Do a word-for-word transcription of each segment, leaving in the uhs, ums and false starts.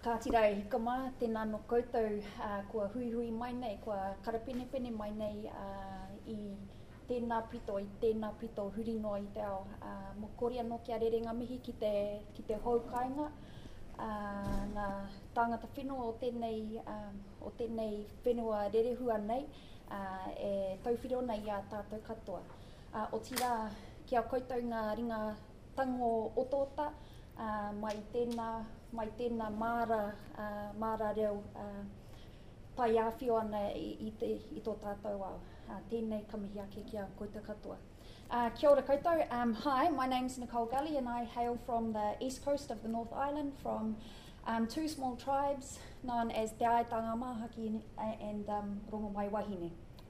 Ka tira e hika mā, tēnā no koutou uh, kua hui hui mai nei, kua karapene pene mai nei uh, i tēnā pito, i tēnā pito huri noa i te ao. Uh, mo kore anō kia rerenga mihi ki te, ki te haukainga, uh, ngā tāngata whenua o tēnei, um, o tēnei whenua rerehua nei, uh, e tauwhiro nei a tātou katoa. Uh, o tira kia koutou ngā ringa tango otota, uh, mai tēnā mai tēnā māra, uh, māra reo uh, pai āwhio ana i, i, te, i tō tātou au. Uh, tēnei ka mihi ake kia koutou katoa. Uh, kia ora koutou. Um, hi, my name's Nicole Gully and I hail from the east coast of the North Island from um, two small tribes known as Te Aitanga Mahaki and um, Rongomai Wahine.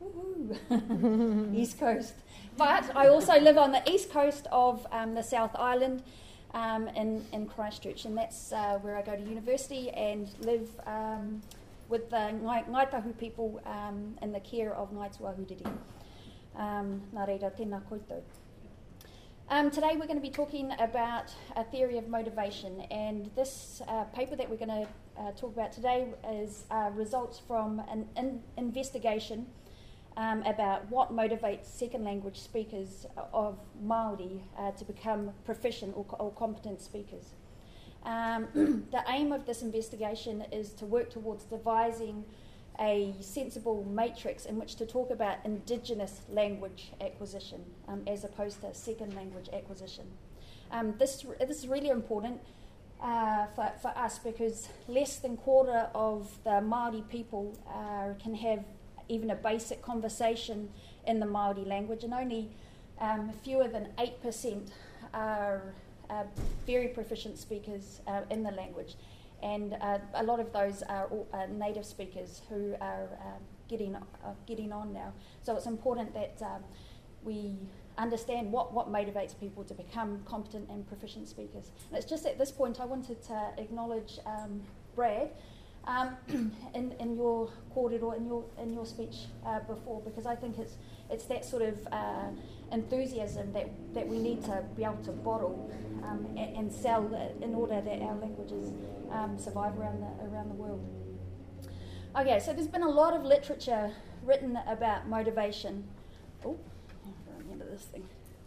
Woohoo! East Coast. But I also live on the east coast of um, the South Island, Um, in, in Christchurch, and that's uh, where I go to university and live um, with the Ngai, Ngai Tahu people um, in the care of Ngai Tuahuriri. Um, nā reira, tēnā koutou. Um, today we're going to be talking about a theory of motivation, and this uh, paper that we're going to uh, talk about today is uh, results from an in- investigation Um, about what motivates second language speakers of Māori uh, to become proficient or, or competent speakers. Um, the aim of this investigation is to work towards devising a sensible matrix in which to talk about Indigenous language acquisition um, as opposed to second language acquisition. Um, this, this is really important uh, for, for us because less than quarter of the Māori people uh, can have even a basic conversation in the Māori language, and only um, fewer than eight percent are uh, very proficient speakers uh, in the language, and uh, a lot of those are all, uh, native speakers who are uh, getting uh, getting on now. So it's important that um, we understand what, what motivates people to become competent and proficient speakers. And it's just at this point I wanted to acknowledge um, Brad, Um, in, in your kōrero, in your in your speech uh, before, because I think it's it's that sort of uh, enthusiasm that, that we need to be able to bottle um, and, and sell in order that our languages um, survive around the around the world. Okay, so there's been a lot of literature written about motivation. Oh, I'm into this thing.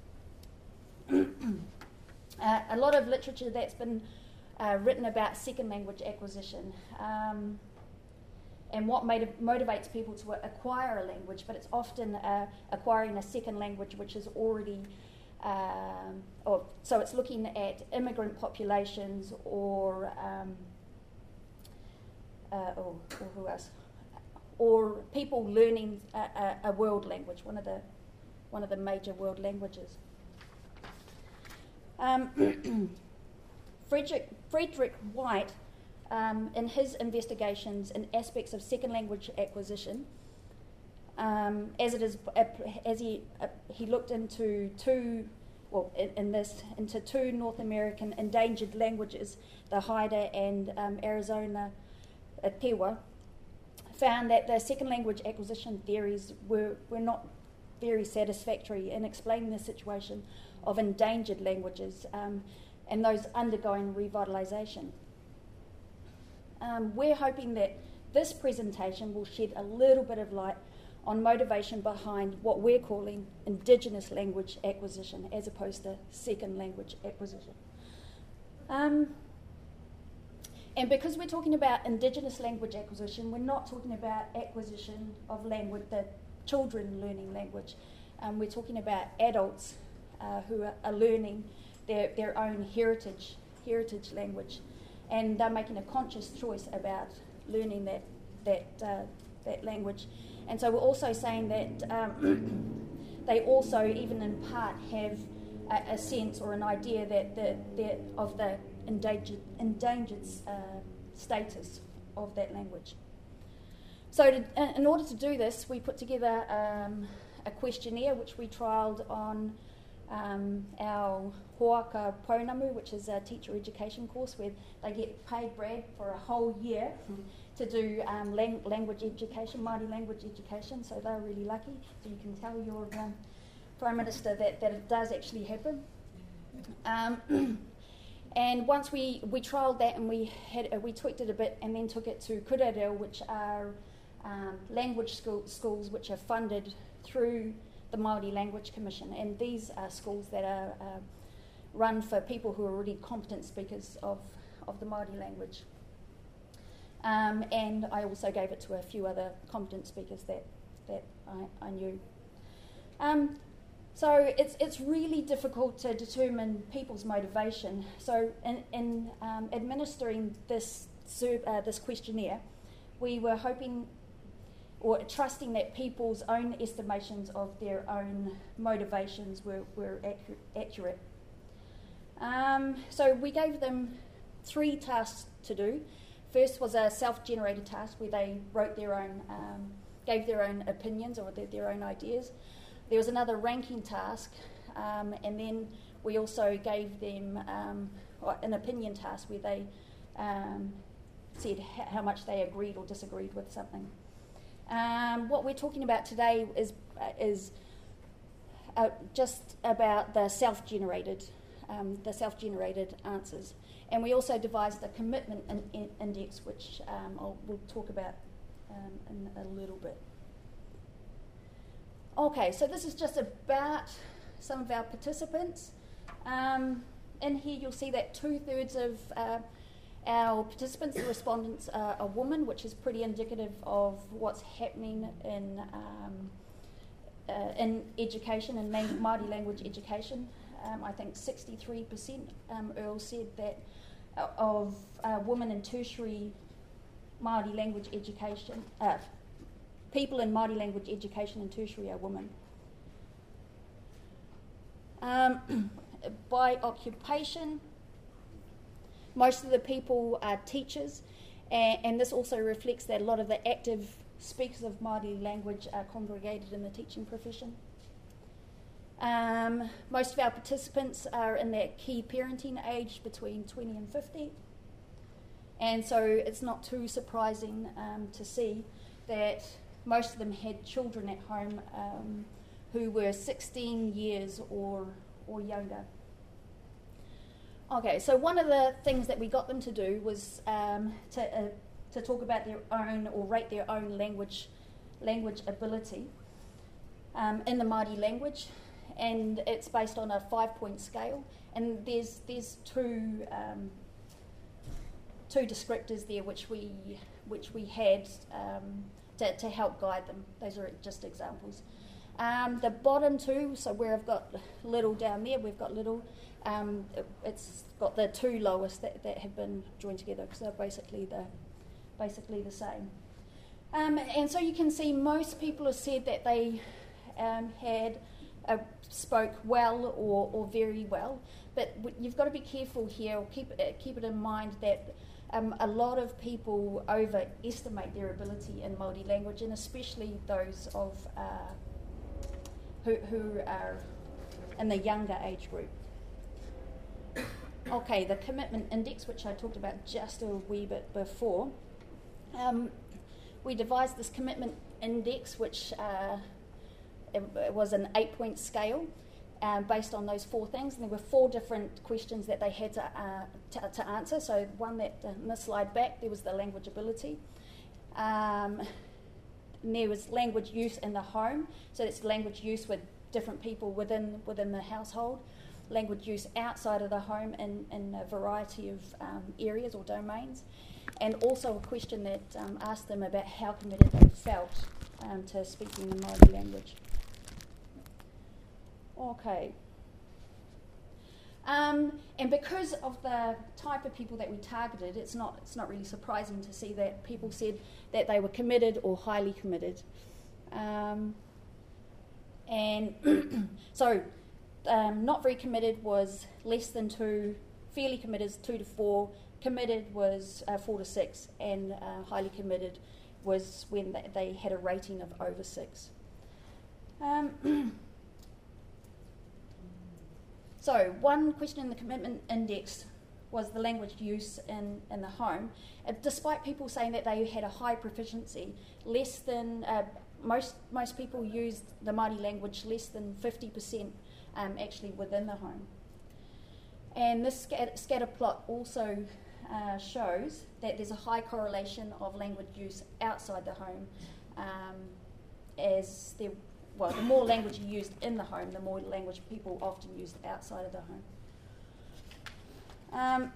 uh, a lot of literature that's been Uh, written about second language acquisition um, and what motiv- motivates people to acquire a language, but it's often uh, acquiring a second language which is already, um, or so it's looking at immigrant populations or, um, uh, or, or who else, or people learning a, a, a world language, one of the one of the major world languages. Um, Frederick, Frederick White, um, in his investigations in aspects of second language acquisition, um, as it is, as he uh, he looked into two, well, in, in this into two North American endangered languages, the Haida and um, Arizona uh, Tewa, found that the second language acquisition theories were were not very satisfactory in explaining the situation of endangered languages. Um, and those undergoing revitalisation. Um, we're hoping that this presentation will shed a little bit of light on motivation behind what we're calling Indigenous language acquisition as opposed to second language acquisition. Um, and because we're talking about Indigenous language acquisition, we're not talking about acquisition of language, the children learning language. Um, we're talking about adults uh, who are, are learning Their, their own heritage heritage language, and they're making a conscious choice about learning that that uh, that language. And so we're also saying that um, they also, even in part, have a, a sense or an idea that the, the of the endangered endangered uh, status of that language. So, to, in order to do this, we put together um, a questionnaire which we trialled on Um, our Hoaka Pounamu, which is a teacher education course where they get paid, Brad, for a whole year to do um, lang- language education, Māori language education, so they're really lucky. So you can tell your um, Prime Minister that, that it does actually happen. Um, And once we, we trialled that and we had uh, we tweaked it a bit and then took it to Kurereo, which are um, language school, schools which are funded through the Māori Language Commission. And these are schools that are uh, run for people who are already competent speakers of, of the Māori language. Um, and I also gave it to a few other competent speakers that, that I, I knew. Um, so it's it's really difficult to determine people's motivation. So in, in um, administering this sur- uh, this questionnaire, we were hoping or trusting that people's own estimations of their own motivations were, were accu- accurate. Um, so we gave them three tasks to do. First was a self-generated task where they wrote their own, um, gave their own opinions or their, their own ideas. There was another ranking task, um, and then we also gave them um, an opinion task where they um, said h- how much they agreed or disagreed with something. Um, what we're talking about today is uh, is uh, just about the self-generated, um, the self-generated answers. And we also devised a commitment in, in index, which um, I'll, we'll talk about um, in a little bit. Okay, so this is just about some of our participants. Um, in here you'll see that two-thirds of uh, our participants, the respondents, are, are women, which is pretty indicative of what's happening in um, uh, in education, in Māori language education. Um, I think sixty-three percent, um, Earl said that, uh, of uh, women in tertiary Māori language education, uh, people in Māori language education in tertiary are women. Um, by occupation, most of the people are teachers, and, and this also reflects that a lot of the active speakers of Māori language are congregated in the teaching profession. Um, most of our participants are in that key parenting age between twenty and fifty, and so it's not too surprising um, to see that most of them had children at home um, who were sixteen years or or younger. Okay, so one of the things that we got them to do was um, to uh, to talk about their own or rate their own language language ability um, in the Māori language. And it's based on a five-point scale, and there's there's two um, two descriptors there which we which we had um, to, to help guide them. Those are just examples. Um, the bottom two, so where I've got little down there, we've got little. Um, it, it's got the two lowest that, that have been joined together because they're basically the basically the same. Um, and so you can see most people have said that they um, had. Uh, spoke well or, or very well, but w- you've got to be careful here, or keep, uh, keep it in mind that um, a lot of people overestimate their ability in Māori language, and especially those of uh, who, who are in the younger age group. Okay, the commitment index, which I talked about just a wee bit before. Um, we devised this commitment index, which uh, it was an eight-point scale um, based on those four things. And there were four different questions that they had to, uh, to, to answer. So one that, uh, in the slide back, there was the language ability. Um, and there was language use in the home. So that's language use with different people within within the household. Language use outside of the home in, in a variety of um, areas or domains. And also a question that um, asked them about how committed they felt um, to speaking the Māori language. Okay. Um, and because of the type of people that we targeted, it's not it's not really surprising to see that people said that they were committed or highly committed. Um, and so um, not very committed was less than two, fairly committed is two to four, committed was uh, four to six, and uh, highly committed was when they, they had a rating of over six. Um, So one question in the commitment index was the language use in, in the home. Uh, despite people saying that they had a high proficiency, less than, uh, most most people used the Māori language less than fifty percent um, actually within the home. And this scat- scatter plot also uh, shows that there's a high correlation of language use outside the home. Um, as there, well, the more language you used in the home, the more language people often used outside of the home. Um,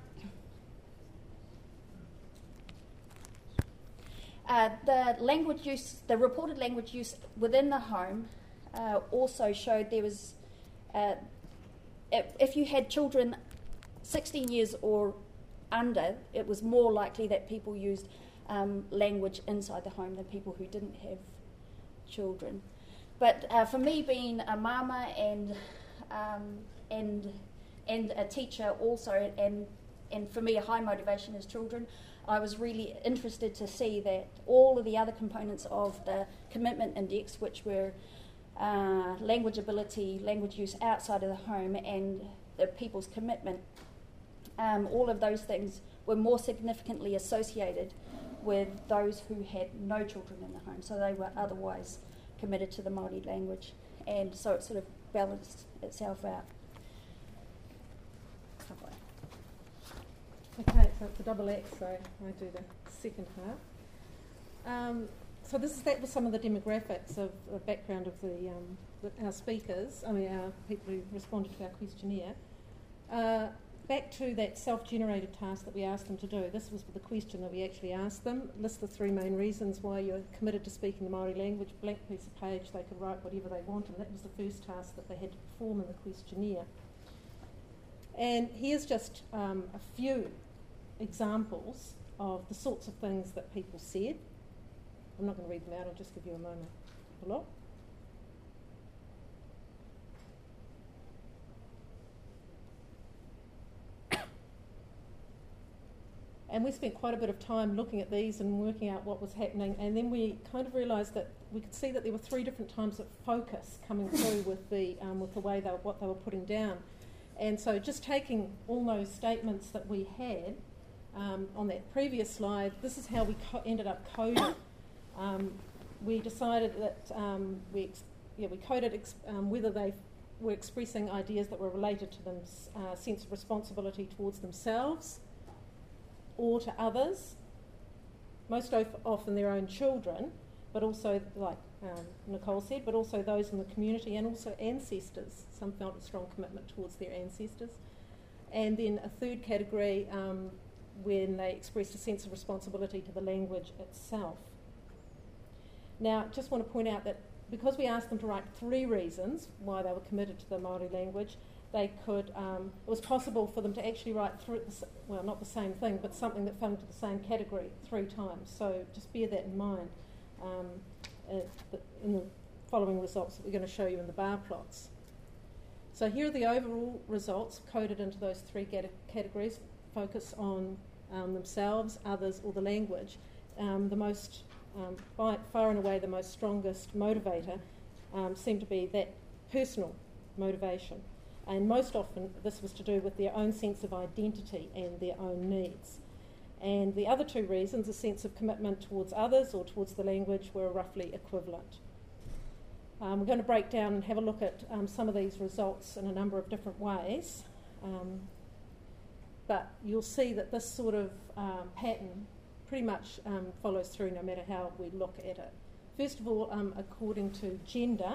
uh, the language use, the reported language use within the home, uh, also showed there was, uh, if, if you had children sixteen years or under, it was more likely that people used um, language inside the home than people who didn't have children. But uh, for me, being a mama and um, and and a teacher also, and and for me a high motivation is children, I was really interested to see that all of the other components of the commitment index, which were uh, language ability, language use outside of the home, and the people's commitment, um, all of those things were more significantly associated with those who had no children in the home, so they were otherwise committed to the Māori language, and so it sort of balanced itself out. Okay, so it's a double X, so I do the second half. Um, so this is that was some of the demographics of the background of the, um, the our speakers, I mean our people who responded to our questionnaire. Uh, back to that self-generated task that we asked them to do. This was the question that we actually asked them. List the three main reasons why you're committed to speaking the Māori language. Blank piece of page, they could write whatever they wanted. That was the first task that they had to perform in the questionnaire. And here's just um, a few examples of the sorts of things that people said. I'm not going to read them out, I'll just give you a moment to look. And we spent quite a bit of time looking at these and working out what was happening, and then we kind of realised that we could see that there were three different types of focus coming through with the um, with the way they were, what they were putting down. And so just taking all those statements that we had um, on that previous slide, this is how we co- ended up coding. Um, we decided that um, we ex- yeah we coded ex- um, whether they were expressing ideas that were related to them, uh, sense of responsibility towards themselves or to others, most of, often their own children, but also, like um, Nicole said, but also those in the community and also ancestors. Some felt a strong commitment towards their ancestors. And then a third category, um, when they expressed a sense of responsibility to the language itself. Now, just want to point out that because we asked them to write three reasons why they were committed to the Māori language, they could, um, it was possible for them to actually write through, the, well, not the same thing, but something that fell into the same category three times. So just bear that in mind um, in the following results that we're going to show you in the bar plots. So here are the overall results coded into those three categories. Focus on um, themselves, others, or the language. Um, the most, um, by far and away, the most strongest motivator um, seemed to be that personal motivation. And most often this was to do with their own sense of identity and their own needs. And the other two reasons, a sense of commitment towards others or towards the language, were roughly equivalent. Um, we're going to break down and have a look at um, some of these results in a number of different ways. Um, but you'll see that this sort of um, pattern pretty much um, follows through no matter how we look at it. First of all, um, according to gender,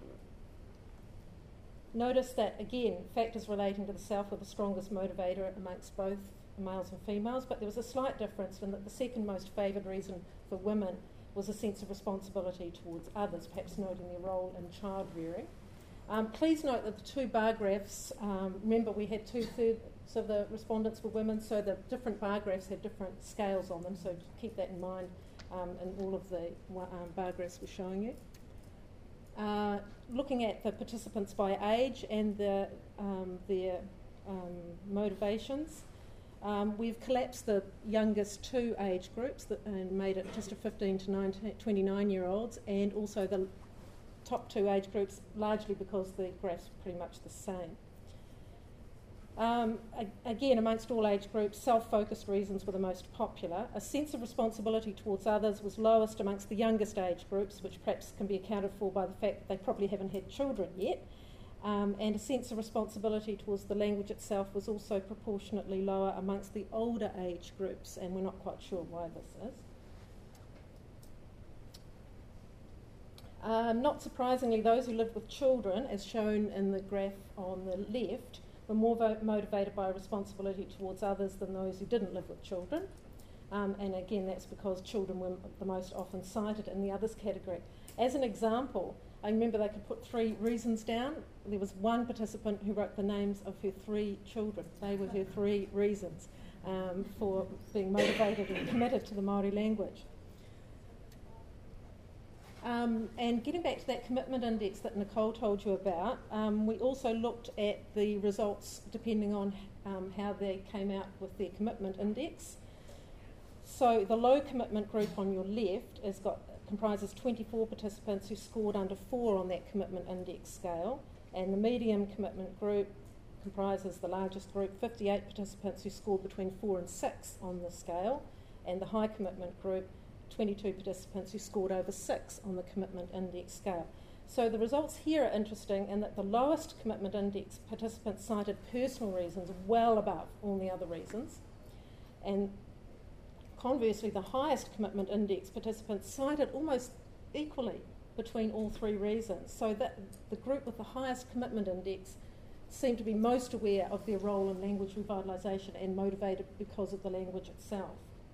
notice that, again, factors relating to the self were the strongest motivator amongst both males and females, but there was a slight difference in that the second most favoured reason for women was a sense of responsibility towards others, perhaps noting their role in child rearing. Um, please note that the two bar graphs, um, remember we had two-thirds of the respondents were women, so the different bar graphs had different scales on them, so keep that in mind um, in all of the um, bar graphs we're showing you. Uh, looking at the participants by age and the, um, their um, motivations, um, we've collapsed the youngest two age groups that, and made it just a fifteen to nineteen, twenty-nine year olds, and also the top two age groups, largely because the graphs are pretty much the same. Um, a- again, amongst all age groups, self-focused reasons were the most popular. A sense of responsibility towards others was lowest amongst the youngest age groups, which perhaps can be accounted for by the fact that they probably haven't had children yet. Um, and a sense of responsibility towards the language itself was also proportionately lower amongst the older age groups, and we're not quite sure why this is. Um, not surprisingly, those who lived with children, as shown in the graph on the left, were more vo- motivated by responsibility towards others than those who didn't live with children. Um, and again, that's because children were the most often cited in the others category. As an example, I remember they could put three reasons down. There was one participant who wrote the names of her three children. They were her three reasons um, for being motivated and committed to the Māori language. Um, and getting back to that commitment index that Nicole told you about, um, we also looked at the results depending on um, how they came out with their commitment index. So the low commitment group on your left has got comprises twenty-four participants who scored under four on that commitment index scale, and the medium commitment group comprises the largest group, fifty-eight participants who scored between four and six on the scale, and the high commitment group, twenty-two participants who scored over six on the commitment index scale. So the results here are interesting in that the lowest commitment index participants cited personal reasons well above all the other reasons, and conversely, the highest commitment index participants cited almost equally between all three reasons. So that the group with the highest commitment index seemed to be most aware of their role in language revitalisation and motivated because of the language itself.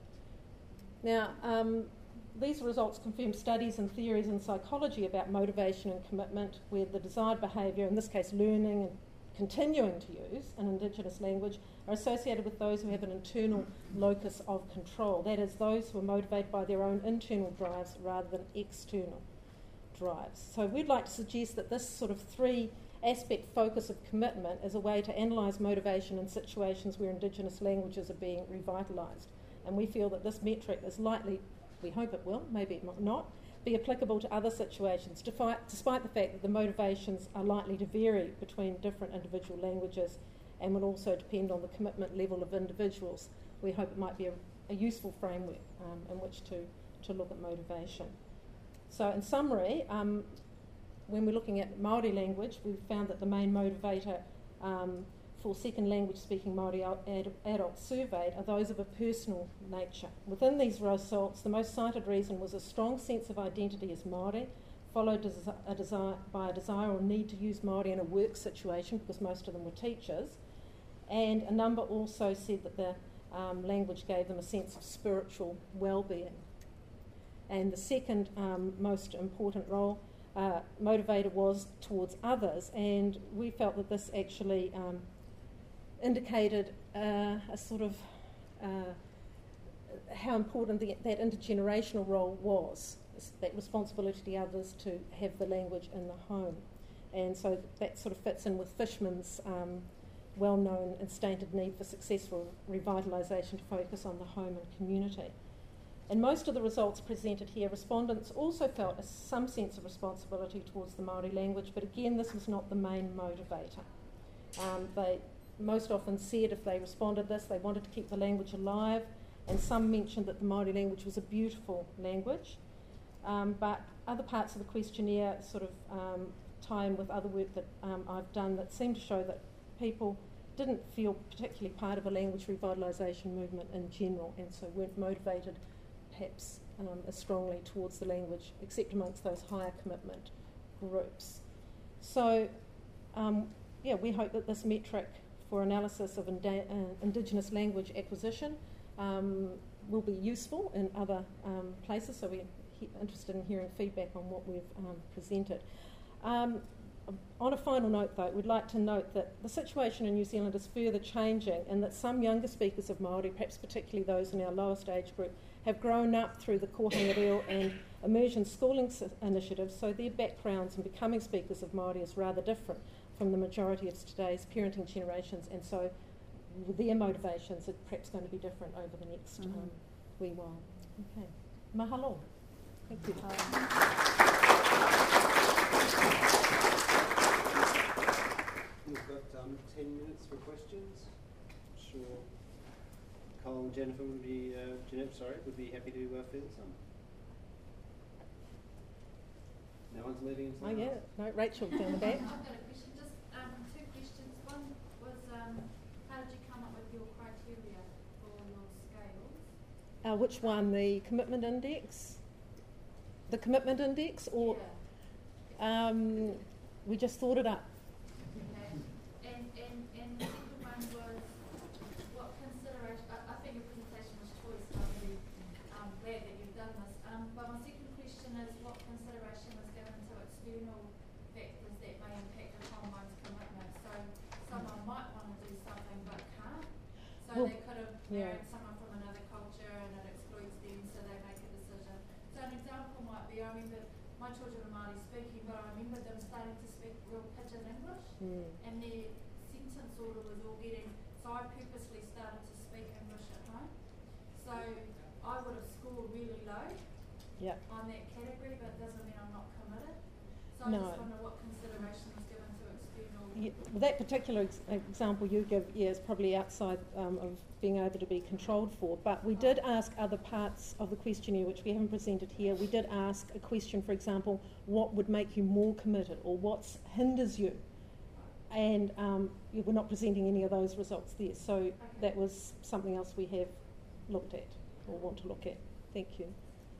Now, um, these results confirm studies and theories in psychology about motivation and commitment, where the desired behaviour, in this case learning and continuing to use an Indigenous language, are associated with those who have an internal locus of control. That is, those who are motivated by their own internal drives rather than external drives. So we'd like to suggest that this sort of three-aspect focus of commitment is a way to analyse motivation in situations where Indigenous languages are being revitalised. And we feel that this metric is likely, we hope it will, maybe it might not, be applicable to other situations, despite, despite the fact that the motivations are likely to vary between different individual languages and will also depend on the commitment level of individuals. We hope it might be a, a useful framework um, in which to, to look at motivation. So in summary, um, when we're looking at Māori language, we've found that the main motivator um, for second language speaking Māori ad- adults surveyed are those of a personal nature. Within these results, the most cited reason was a strong sense of identity as Māori, followed as a desire, by a desire or need to use Māori in a work situation, because most of them were teachers, and a number also said that the um, language gave them a sense of spiritual well-being. And the second um, most important role uh, motivator was towards others, and we felt that this actually um, indicated uh, a sort of uh, how important the, that intergenerational role was, that responsibility to others to have the language in the home. And so that sort of fits in with Fishman's um, well-known and stated need for successful revitalisation to focus on the home and community. In most of the results presented here, respondents also felt a, some sense of responsibility towards the Māori language, but again, this was not the main motivator. Um, they most often said if they responded this, they wanted to keep the language alive, and some mentioned that the Māori language was a beautiful language. Um, but other parts of the questionnaire sort of um, tie in with other work that um, I've done that seem to show that people didn't feel particularly part of a language revitalisation movement in general, and so weren't motivated perhaps um, as strongly towards the language, except amongst those higher commitment groups. So, um, yeah, we hope that this metric for analysis of ind- uh, Indigenous language acquisition um, will be useful in other um, places, so we're he- interested in hearing feedback on what we've um, presented. Um, on a final note, though, we'd like to note that the situation in New Zealand is further changing, and that some younger speakers of Māori, perhaps particularly those in our lowest age group, have grown up through the Kohanga Reo and immersion schooling initiatives, so their backgrounds in becoming speakers of Māori is rather different from the majority of today's parenting generations, and so their motivations are perhaps going to be different over the next mm-hmm. um, wee while. Okay. Mahalo. Thank you. We've got um, ten minutes for questions. I'm sure Cole and Jennifer would be, uh, Jeanette, sorry, would be happy to uh, field some. No one's leaving us. Oh yeah, no, Rachel down the back. I've got a question. Just um, two questions. One was, um, how did you come up with your criteria for your scales? Uh, which one? The commitment index? The commitment index, or Yeah. um, we just thought it up. Okay. And, and, and the second one was, what consideration, I, I think your presentation was choice, so I'm really um, glad that you've done this. Um, but my second question is, what consideration was given to external factors that may impact upon one's commitment? So someone might want to do something but can't. So Well, they could have yeah. married someone from another culture and it excludes them, so they make a decision. So an example might be, I remember my children are Māori speaking, but I remember them starting to speak real pidgin English, Mm. and their sentence order was all getting, so I purposely started to speak English at home. So I would have scored really low Yeah. on that category, but it doesn't mean I'm not committed. So I No. just wonder what consideration was given to external. Yeah, well, that particular ex- example you give, yeah, is probably outside um, of being able to be controlled for. But we did ask other parts of the questionnaire, which we haven't presented here. We did ask a question, for example, what would make you more committed, or what hinders you? And um, yeah, we're not presenting any of those results there. So Okay. that was something else we have looked at, or want to look at. Thank you.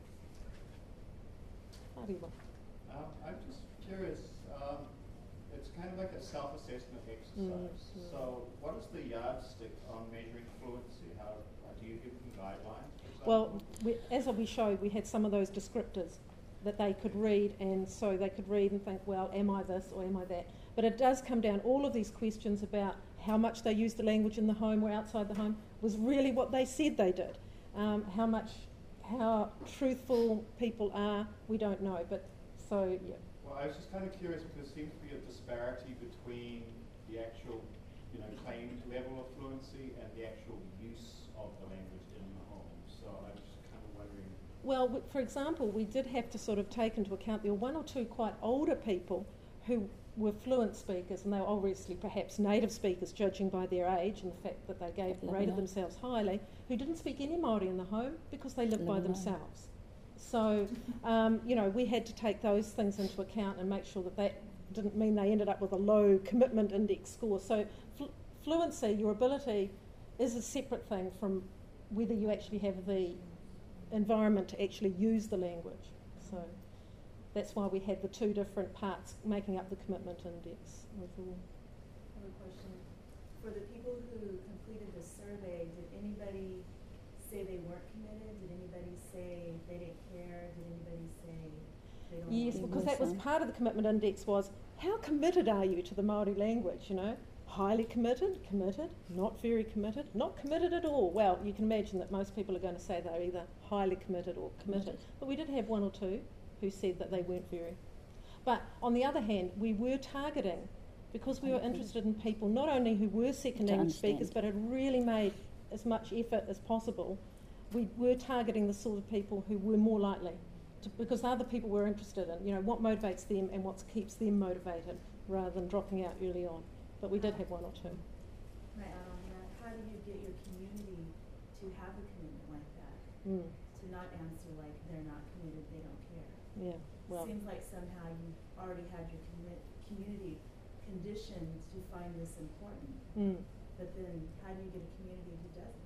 Ariwa. Um, I'm just curious, um, it's kind of like a self-assessment exercise. Mm, mm. So what is the yardstick on measuring fluency? How uh, do you give them guidelines, for example? Well, we, as we showed, we had some of those descriptors that they could read, and so they could read and think, well, am I this or am I that? But it does come down, all of these questions about how much they use the language in the home or outside the home was really what they said they did. Um, how much, how truthful people are, we don't know. But so, yeah. Well, I was just kind of curious because there seems to be a disparity between the actual, you know, claimed level of fluency and the actual use of the language in the home. So I'm just kind of wondering. Well, w- for example, we did have to sort of take into account there were one or two quite older people who were fluent speakers, and they were obviously perhaps native speakers, judging by their age and the fact that they gave rated themselves highly, who didn't speak any Māori in the home because they lived by themselves. So, um, you know, we had to take those things into account and make sure that that didn't mean they ended up with a low commitment index score. So fl- fluency, your ability, is a separate thing from whether you actually have the environment to actually use the language. So that's why we had the two different parts making up the commitment index overall. I have a question. For the people who completed the survey, did anybody say they weren't committed? Did anybody say they didn't care? Did anybody say they don't Yes, want to? because that was part of the commitment index was, how committed are you to the Māori language, you know? Highly committed, committed, not very committed, not committed at all. Well, you can imagine that most people are going to say they're either highly committed or committed. But we did have one or two who said that they weren't very. But on the other hand, we were targeting, because we were interested in people not only who were second language speakers, but had really made as much effort as possible. We were targeting the sort of people who were more likely, to, because other people were interested in, you know, what motivates them and what keeps them motivated, rather than dropping out early on. But we did have one or two. Can I add on that? How do you get your community to have a commitment like that? Mm. To not answer like they're not committed, they don't care. Yeah, well, Seems like somehow you've already had your commi- community conditioned to find this important. mm. But then how do you get a community who doesn't?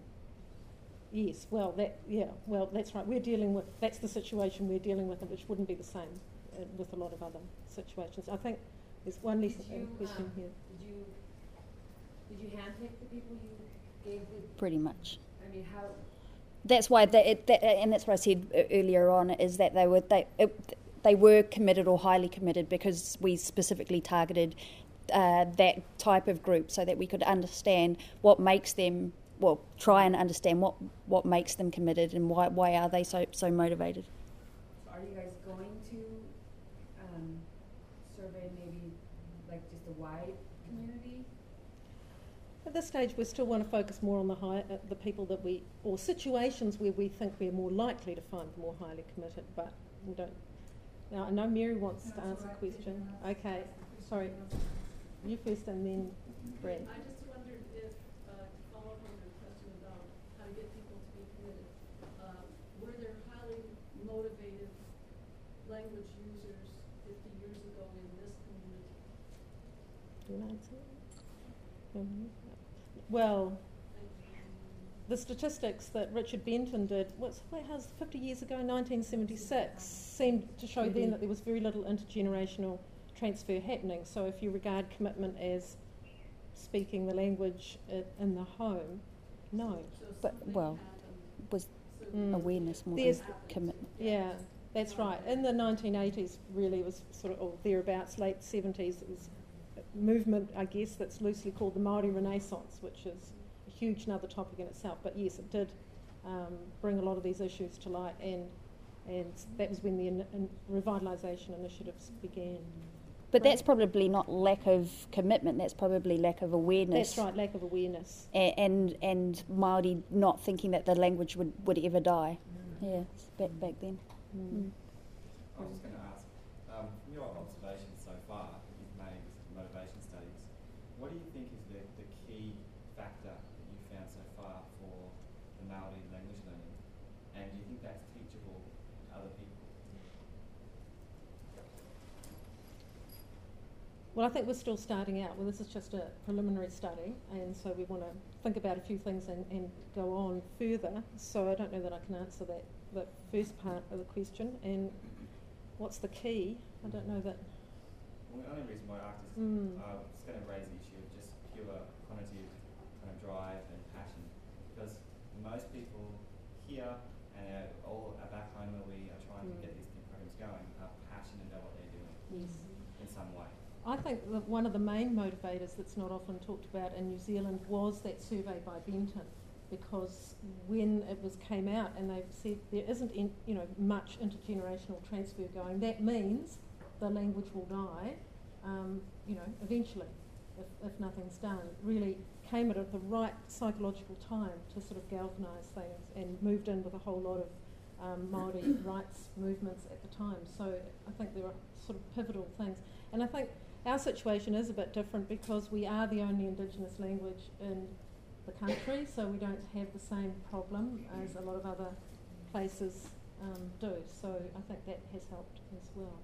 Yes, well, that, yeah, well, that's right. We're dealing with, that's the situation we're dealing with, which wouldn't be the same uh, with a lot of other situations. I think there's one less Did you, question um, here. Did you, did you handpick the people you gave the, Pretty much. I mean, how, That's why, they, it, that, and that's what I said uh, earlier on, is that they were they it, they were committed or highly committed because we specifically targeted uh, that type of group so that we could understand what makes them, well, try and understand what, what makes them committed and why why are they so so motivated. So are you guys going to um, survey maybe like just a wide community? At this stage, we still want to focus more on the high, uh, the people that we, or situations where we think we're more likely to find more highly committed, but we don't. Now, I know Mary wants to answer a question. Okay, sorry. You first and then Brad. I just wondered if, uh, to follow up on your question about how to get people to be committed, uh, were there highly motivated language users fifty years ago in this community? Do you want to answer? Um, well, the statistics that Richard Benton did, what's what has fifty years ago, nineteen seventy-six, seemed to show then that there was very little intergenerational transfer happening. So if you regard commitment as speaking the language i- in the home, no. But, well, was Mm. awareness more There's- than commitment. Yeah, that's right. In the nineteen eighties, really, it was sort of, or thereabouts, late seventies, it was a movement, I guess, that's loosely called the Māori Renaissance, which is a huge another topic in itself. But yes, it did um, bring a lot of these issues to light, and and that was when the in, in revitalisation initiatives began. But Right. that's probably not lack of commitment, that's probably lack of awareness. That's right, lack of awareness. A- and and Māori not thinking that the language would, would ever die. Yeah, back back then. Mm. Mm. I was just going to ask, um, from your observations so far that you've made with motivation studies, what do you think is the, the key factor that you found so far for the Māori language learning? And do you think that's teachable to other people? Well, I think we're still starting out. Well, this is just a preliminary study, and so we want to think about a few things and, and go on further. So I don't know that I can answer that, the first part of the question. And what's the key? I don't know that. Well, the only reason why I asked is Mm. uh, it's going to raise the issue of just pure cognitive kind of drive and passion, because most people here and uh, all uh, back home where we are trying Mm. to get these programs going are passionate about what they're doing Yes. in some way. I think that one of the main motivators that's not often talked about in New Zealand was that survey by Benton, because when it was came out and they said there isn't in, you know much intergenerational transfer going, that means the language will die, um, you know, eventually, if, if nothing's done. Really came at the right psychological time to sort of galvanise things, and moved in with a whole lot of um, Māori rights movements at the time. So I think there are sort of pivotal things, and I think our situation is a bit different because we are the only Indigenous language in the country, so we don't have the same problem as a lot of other places um, do. So I think that has helped as well.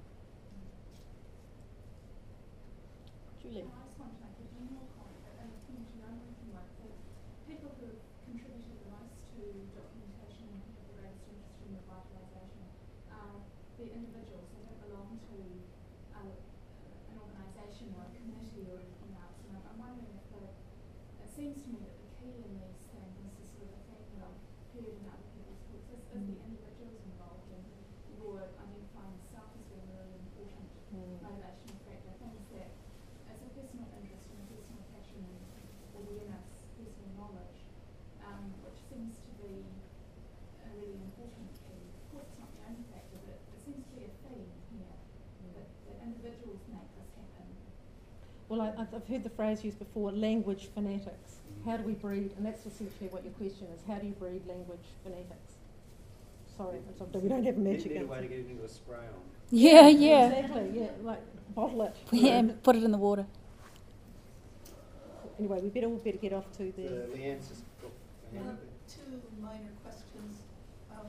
Julie. I just want to make a general comment, and a comment you know anything like the people who have contributed the most to documentation and have the greatest interest in revitalisation are the individuals who don't belong to uh, an organisation or a committee or anything else. And I'm, I'm wondering if the, it seems to me that the key in these things is sort of the fact that I've heard in other people's talks is, is the individuals involved, and you're identifying yourself as being a really important Mm. motivational factor. Things that as a personal interest and a personal passion and awareness, personal knowledge, um, which seems to be a really important key. Of course, it's not the only factor, but it seems to be a theme here that, that individuals make this happen. Well, I, I've I've heard the phrase used before, language fanatics. How do we breed, and that's essentially what your question is, how do you breed language fanatics? Sorry, I'm sorry, we don't have a magic Need a way to answer. get it into a spray on. Yeah, yeah. Exactly, yeah, like bottle it. Yeah, and put it in the water. Anyway, we better all better get off to The the... Leanne's just got a hand Uh, up there. two minor questions. Um,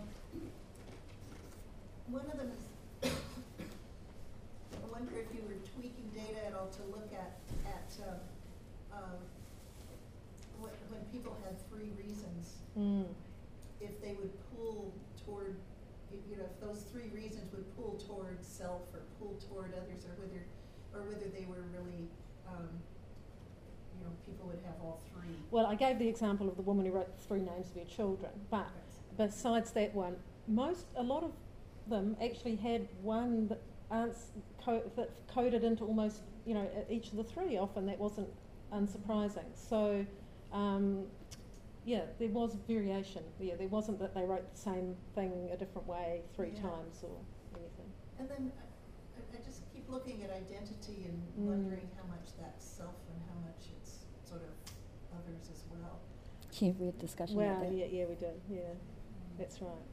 one of them is, I wonder if you were tweaking data at all to look at, at um, um, when, when people had three reasons, Mm. if they would pull toward, y- you know, if those three reasons would pull toward self or pull toward others, or whether, or whether they were really, um, you know, people would have all three. Well, I gave the example of the woman who wrote the three names of her children, but besides that one, most, a lot of them actually had one that, ans- co- that coded into almost, you know, e- each of the three. Often that wasn't unsurprising. So, um, yeah, there was variation. Yeah, there wasn't that they wrote the same thing a different way three Yeah. times or anything. And then I, I just keep looking at identity and Mm. wondering how much that's self and how much it's sort of others as well. Yeah, we had discussion Well, about that. yeah, yeah, we did. Yeah, that's right.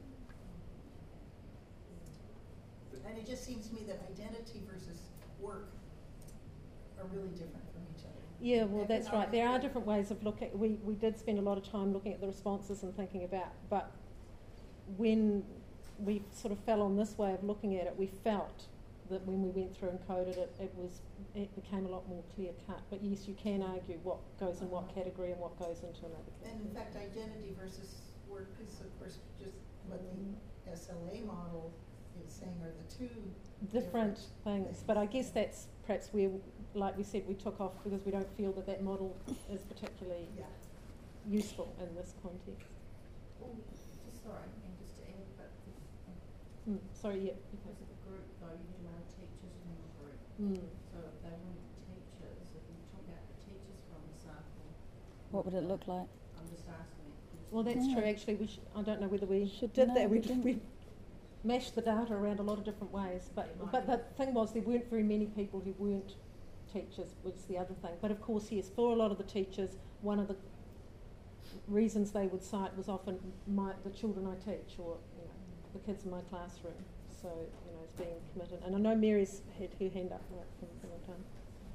And it just seems to me that identity versus work are really different from each other. Yeah, well, that's right. There are Economically- different ways of looking. We we did spend a lot of time looking at the responses and thinking about. But when we sort of fell on this way of looking at it, we felt that when we went through and coded it, it was it became a lot more clear cut. But yes, you can argue what goes in what category and what goes into another category. And in fact, identity versus work is, of course, just what the S L A model is saying are the two different, different things. things. But I guess that's perhaps where, like we said, we took off because we don't feel that that model is particularly Yeah. useful in this context. Well, just sorry, and just to add, but Mm, sorry, yeah. because of the group though, you need male teachers in your group. Mm. So if they weren't teachers, if you took out the teachers from the sample, What would it look like? I'm just asking that question. Well, that's Yeah. true. Actually, we sh- I don't know whether we Should- did no, that. we We, didn't. we mashed the data around a lot of different ways. But It might but be. the thing was, there weren't very many people who weren't teachers. Was the other thing. But of course, yes, for a lot of the teachers, one of the reasons they would cite was often my the children I teach, or you know, the kids in my classroom. So you know, it's being committed. And I know Mary's had her hand up right from from the time.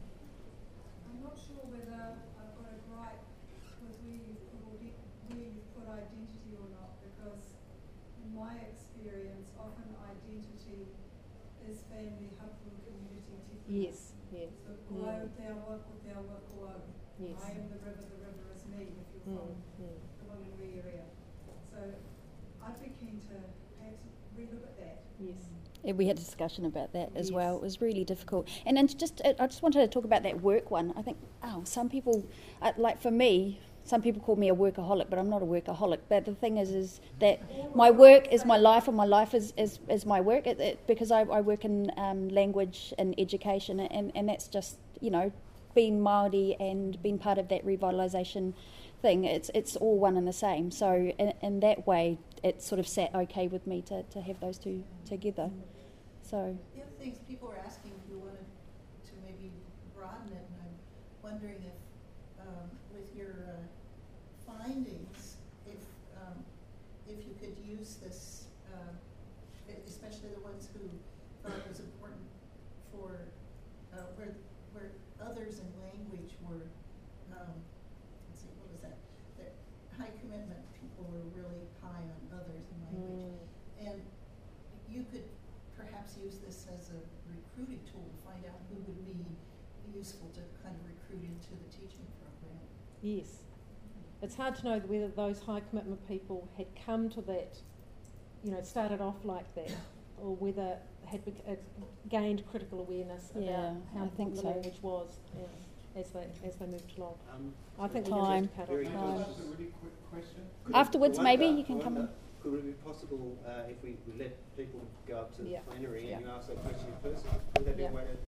I'm not sure whether I've got it right with where you put audi- where you put identity or not, because in my experience, often identity is family, hapu, community, tifuna. Yes, yes. So, Mm. mm. te awa ko te awa ko au. Yes. I am the river, the river is me, if you're Mm, from mm. the Whanganui area. So I'd be keen to perhaps relook at that. Yes. Yeah, we had a discussion about that as Yes. well. It was really difficult. And then just, I just wanted to talk about that work one. I think, oh, some people, uh, like for me, some people call me a workaholic, but I'm not a workaholic. But the thing is, is that my work is my life, and my life is, is, is my work. It, it, because I, I work in um, language and education, and, and that's just, you know, being Māori and being part of that revitalisation thing. It's it's all one and the same. So in, in that way, it sort of sat okay with me to, to have those two together. So The other things people are asking if you wanted to maybe broaden it, and I'm wondering if, um, with your uh, findings, if um, if you could use this, uh, e- especially the ones who thought it was important for uh, where where others in language were, um, let's see, what was that? That high commitment people were really high on others in language, Mm. and you could perhaps use this as a recruiting tool to find out who would be useful to kind of recruit into the teaching program. Yes. It's hard to know whether those high commitment people had come to that, you know, started off like that, or whether had bec- uh, gained critical awareness Yeah, about how I think important the so. language was yeah, as they as they moved along. Um, I think Time. we need to cut Very off. good. Time. Just a really quick question. Could- Afterwards, I maybe wonder- you can I come wonder, in. Could it be possible uh, if we, we let people go up to Yeah. the plenary Yeah. and you ask that question in person? Would that be Yeah. a way to